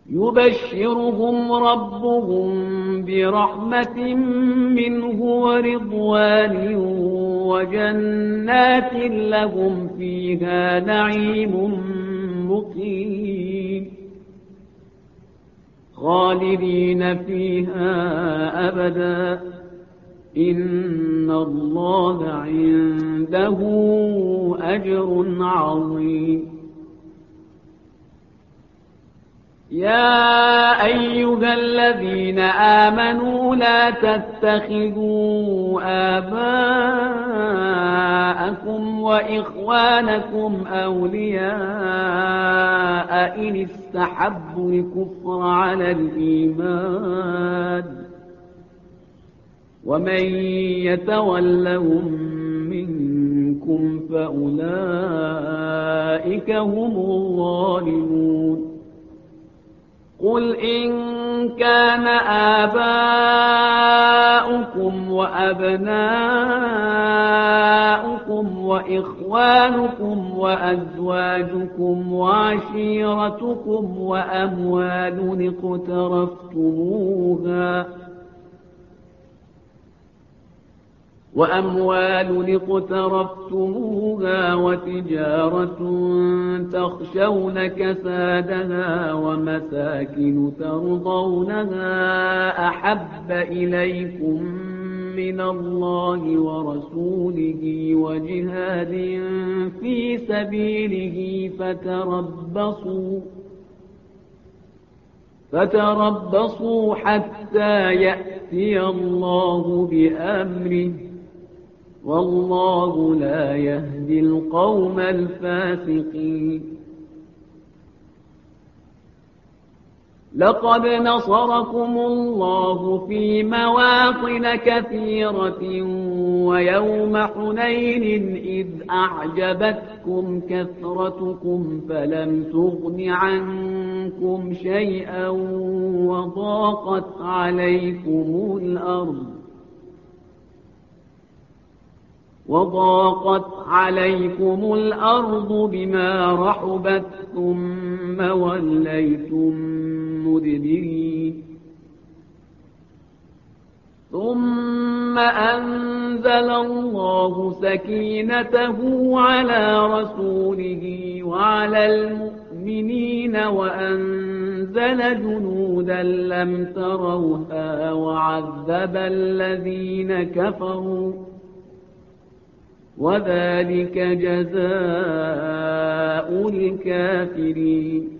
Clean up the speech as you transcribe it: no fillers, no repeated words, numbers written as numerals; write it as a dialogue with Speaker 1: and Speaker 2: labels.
Speaker 1: يبشرهم ربهم برحمة منه ورضوان وجنات لهم فيها نعيم مقيم خالدين فيها أبدا إن الله عنده أجر عظيم. يا أيها الذين آمنوا لا تتخذوا آباءكم وإخوانكم أولياء إن استحبوا الكفر على الإيمان ومن يتولهم منكم فأولئك هم الظالمون. قل إن كان آباؤكم وأبناؤكم وإخوانكم وأزواجكم وعشيرتكم وأموال اقترفتموها وتجارة تخشون كسادها ومساكن ترضونها أحب إليكم من الله ورسوله وجهاد في سبيله فتربصوا حتى يأتي الله بأمره والله لا يهدي القوم الفاسقين. لقد نصركم الله في مواطن كثيرة ويوم حنين إذ أعجبتكم كثرتكم فلم تغن عنكم شيئا وضاقت عليكم الأرض بما رحبت ثم وليتم مدبرين. ثم أنزل الله سكينته على رسوله وعلى المؤمنين وأنزل جنودا لم تروها وعذب الذين كفروا وذلك جزاء الكافرين.